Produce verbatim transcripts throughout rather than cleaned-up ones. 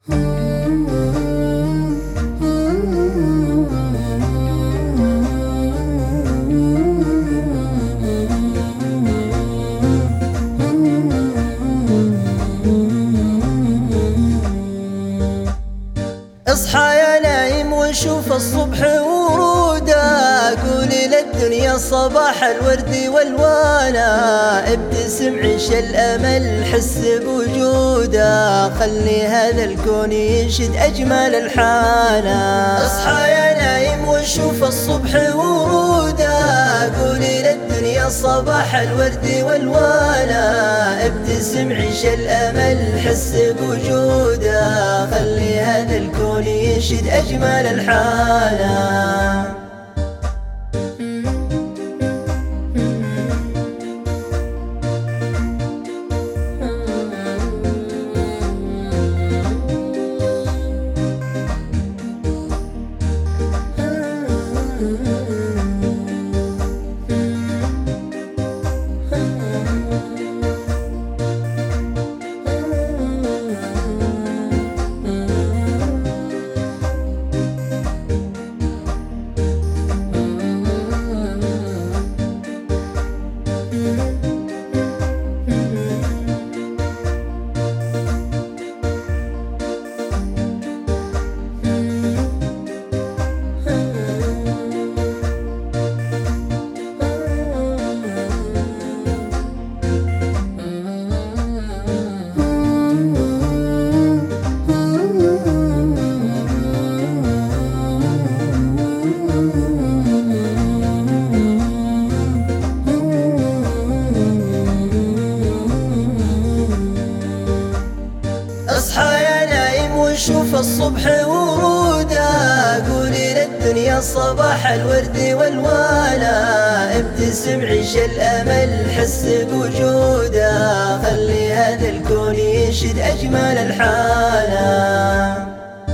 اصحى يا نايم وشوف الصبح وروده، قولي للدنيا صباح الورد والوانا، ابتسم عيش الامل حس بوجوده، خلي هذا الكون ينشد اجمل الحاله. اصحى يا نايم وشوف الصبح وروده، قولي للدنيا صباح الورد والوانا، ابتسم عيش الامل حس بوجوده، خلي هذا الكون ينشد اجمل الحاله. اصحى يا نايم وشوف الصبح وروده، قولي للدنيا صباح الورد والوانا، ابتسم عيش الامل حس بوجوده، خلي هذا الكون ينشد اجمل الحاله.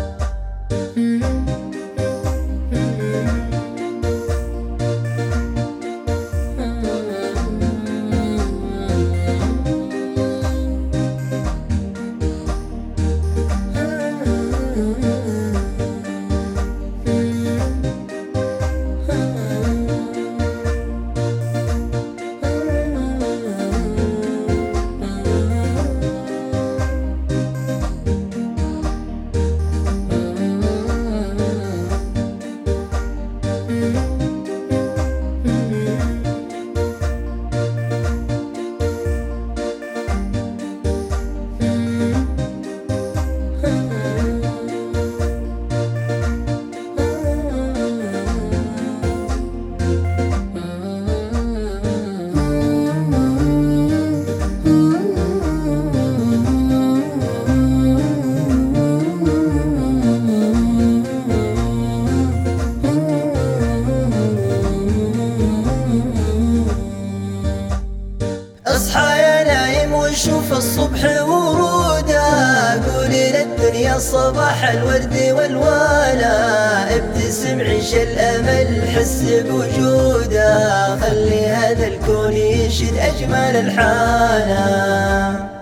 اصحى يا نايم وشوف الصبح وروده، قولي للدنيا صباح الورد والوانا، ابتسم عيش الامل حس بوجوده، خلي هذا الكون ينشد اجمل الحاله.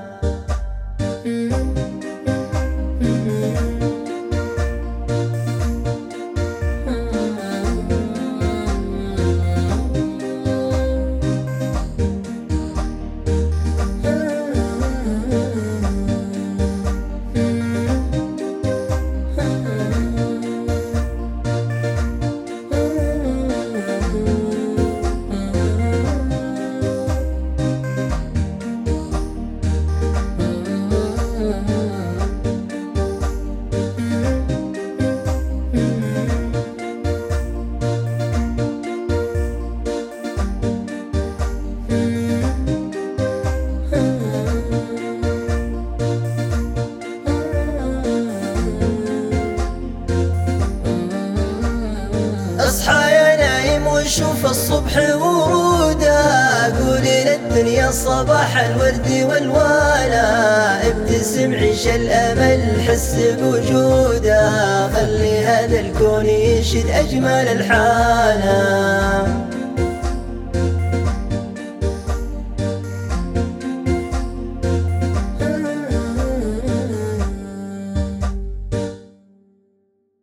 اصحى يا نايم وشوف الصبح وروده، قولي للدنيا صباح الورد والوانا، ابتسم عيش الامل حس بوجوده، خلي هذا الكون ينشد اجمل الحاله.